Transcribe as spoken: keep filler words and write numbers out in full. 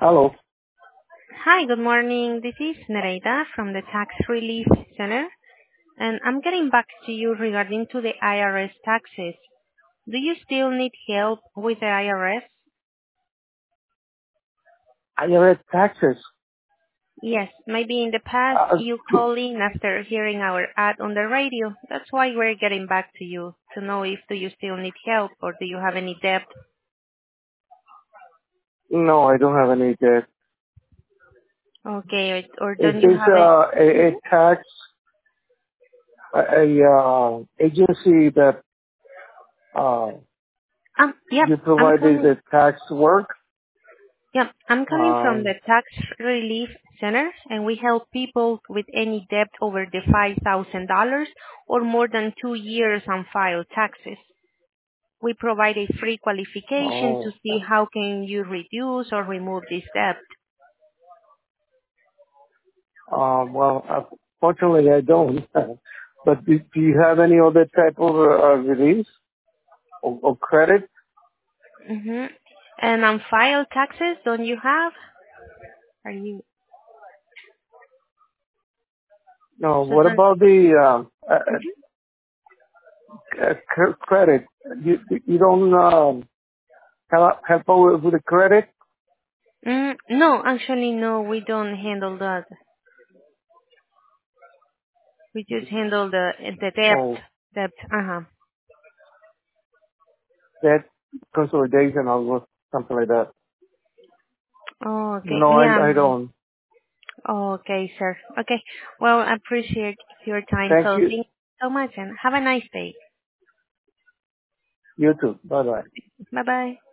Hello. Hi, good morning. This is Nereida from the Tax Relief Center, and I'm getting back to you regarding to the I R S taxes. Do you still need help with the I R S? I R S taxes. Yes, maybe in the past Uh, you called in after hearing our ad on the radio. That's why we're getting back to you to know if do you still need help or do you have any debt. no, I don't have any debt. Okay, or, or Is don't you this have it? uh, a, a Mhm. tax a, a uh, agency that uh, Um, yep, you I'm provided calling. the tax work? Yeah, I'm calling from Um, the Tax Relief Center, and we help people with any debt over the five thousand dollars or more than two years on file taxes. We provide a free qualification to oh, see how can you reduce or remove this debt. uh, well, unfortunately, I don't. But do, do you have any other type of uh, release or, or credit? hmm And on file taxes, don't you have? Are you? No. So What don't. about the um, uh, Mhm. uh, c- credit? You you don't um, help help out with with the credit? Mm, no, actually, no, we don't handle that. We just handle the the debt. Oh, Debt. Uh huh. that consolidation or something like that. Oh, okay. No, I, I Yeah. don't. Okay, sir. Okay. Well, I appreciate your time. Thank So you. thank you so much and have a nice day. You too. Bye bye. Bye bye.